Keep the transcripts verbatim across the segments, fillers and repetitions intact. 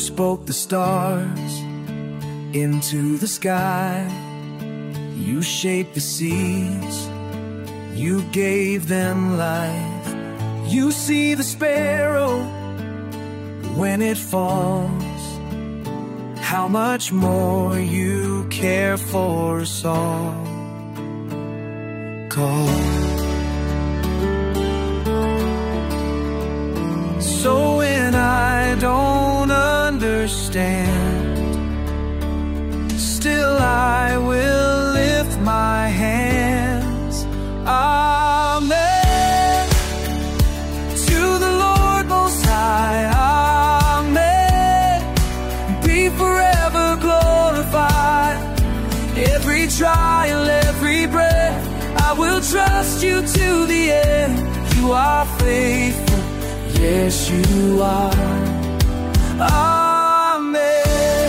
spoke the stars into the sky. You shaped the seas, you gave them life. You see the sparrow when it falls. How much more you care for us all. Call. So when I don't understand, still I will lift my hands. Amen. To the Lord Most High, amen. Be forever glorified. Every trial, every breath, I will trust you to the end. You are faithful, yes you are. Amen.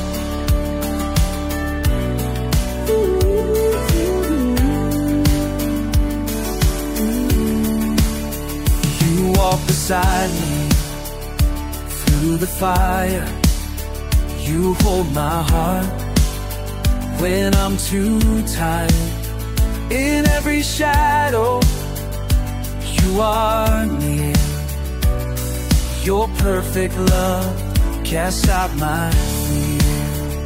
You walk beside me through the fire. You hold my heart when I'm too tired. In every shadow, you are near. Your perfect love casts out my fear.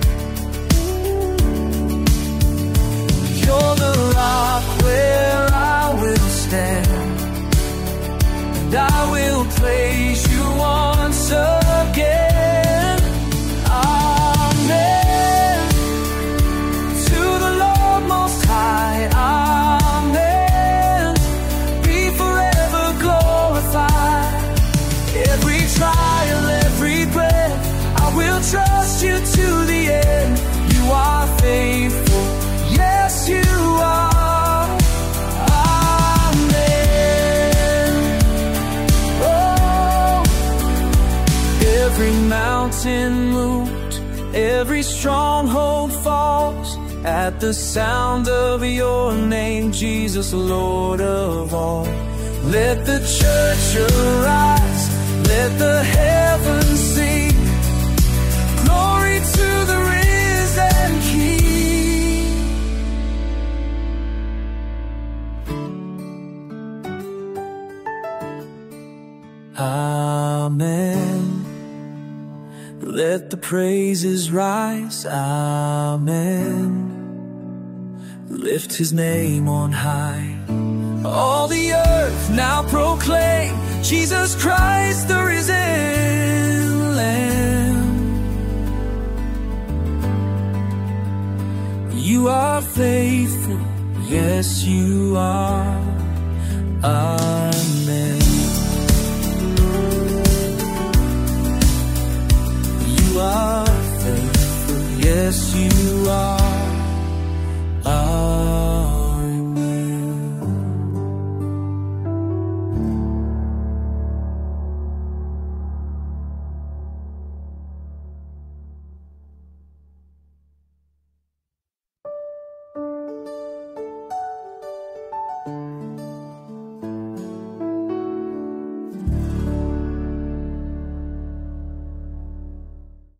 You're the rock where I will stand, and I will praise you once again. Amen. To the Lord Most High, amen. Be forever glorified. Every trial, every breath, I will trust you to the end. You are faithful, yes you are. Amen. Oh, every mountain moved, every stronghold falls at the sound of your name, Jesus, Lord of all. Let the church arise, let the heavens sing, glory to the risen King. Amen. Let the praises rise, amen. Lift his name on high. All the earth now proclaim Jesus Christ the risen Lamb. You are faithful, yes you are. Amen. You are faithful, yes you are. Amen.